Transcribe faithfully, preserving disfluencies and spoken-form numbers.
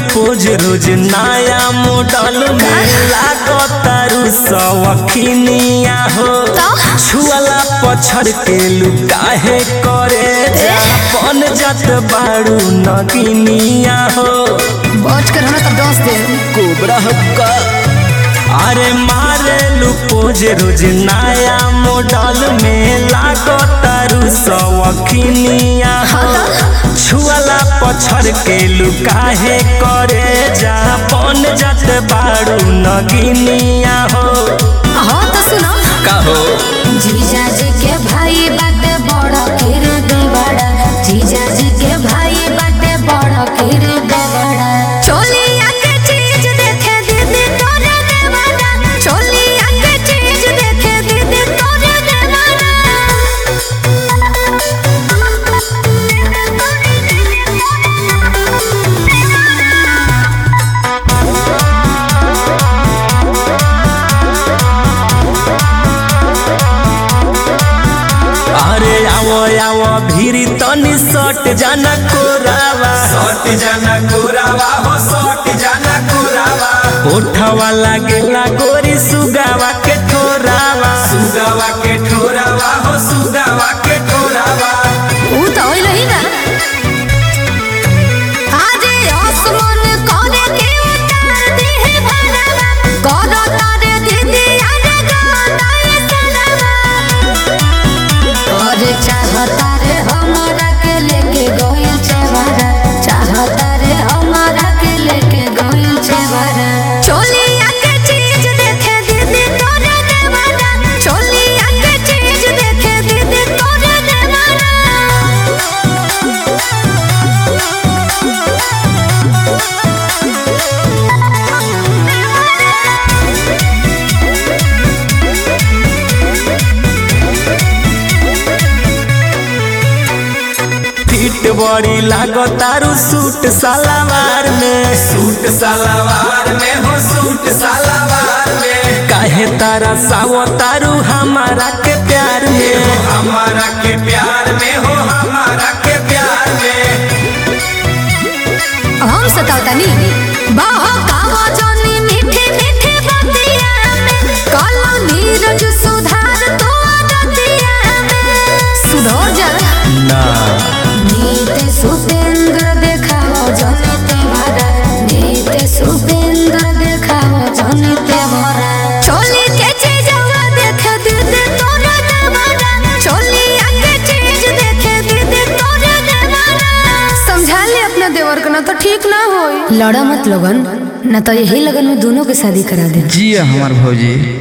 Pose रोज नया model में लागतारू सवखिनिया हो छुअला पछड़ के लुकाहे करे बन जात बारू नगिनिया हो बच कर हमें तो दोस्त दे कोबरा का अरे मारे लुपोज रोज नया मॉडल में लागतारू सवखिनिया हो छुअला पछड़ के लुकाहे करे जा बन जात बारू नगिनिया हो हाँ तो सुनो कहो जीजा जी के भाई बाटे बड़ा किर देवड़ा जीजा जी के भाई बाटे बड़ा किर देवड़ा चोलिया के चीज देखे दीदी तोरे देवड़ा चोलिया के चीज देखे दीदी तोरे अरे आवो आवो भीरी तनी सट जाना कोरावा सट जाना कोरावा हो सट जाना कोरावा ओठवा लागेला गोरी सुगावा के ठोरावा सुगावा के ठोरावा हो सुगावा के ठोरावा ऊ तो होई रही ना आज आसमान कोने के उतार दी है भरावा कोनो तारे दीदी आने गाना सलावा और चाहता रे हमारा के लेके गोइल चेवारा चाहता रे हमारा के लेके गोइल चेवारा चोलिया के चीज देखे दीदी तोरे देवारा चोलिया के चीज देखे दीदी तोरे देवारा फिट बड़ी लागतारू सूट सलवार में सूट सलवार में हो सूट सलवार में काहे तारा सावतारू हमारा के प्यार हो में हमारा के प्यार में हो हमारा के प्यार में हम सतावता नहीं बाहो कावा जोनी मीठे मीठे बतिया में काला नीरज सुधार तो रतिया में सुधर जा ना नीते सुपेंद्र देखाओ जोनी तेवारा नीते सुपेंद्र देखाओ जोनी तेवारा चोली के चीजवा देखे दीदी तोरे देवारा चोली आके चीज देखे दीदी तोरे देवारा समझा ले अपना देवर को ना तो ठीक ना होई लड़ा मत लगन ना तो यही लगन में दोनों के शादी करा दे जी हमार भौजी।